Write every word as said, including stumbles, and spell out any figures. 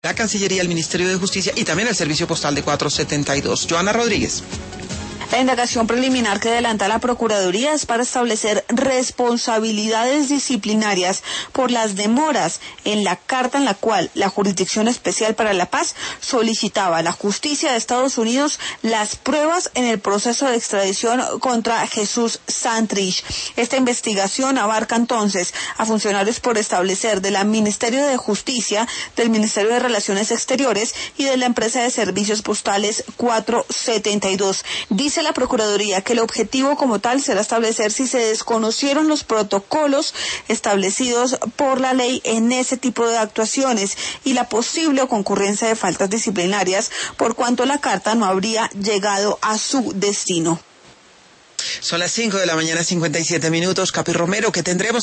la Cancillería, el Ministerio de Justicia y también el Servicio Postal de cuatrocientos setenta y dos. Joana Rodríguez. La indagación preliminar que adelanta la Procuraduría es para establecer responsabilidades disciplinarias por las demoras en la carta en la cual la Jurisdicción Especial para la Paz solicitaba a la justicia de Estados Unidos las pruebas en el proceso de extradición contra Jesús Santrich. Esta investigación abarca entonces a funcionarios por establecer del Ministerio de Justicia, del Ministerio de Relaciones Exteriores y de la empresa de servicios postales cuatrocientos setenta y dos. Dice la Procuraduría que el objetivo como tal será establecer si se desconocieron los protocolos establecidos por la ley en ese tipo de actuaciones y la posible concurrencia de faltas disciplinarias por cuanto la carta no habría llegado a su destino. Son las cinco de la mañana, cincuenta y siete minutos. Capi Romero, ¿qué tendremos?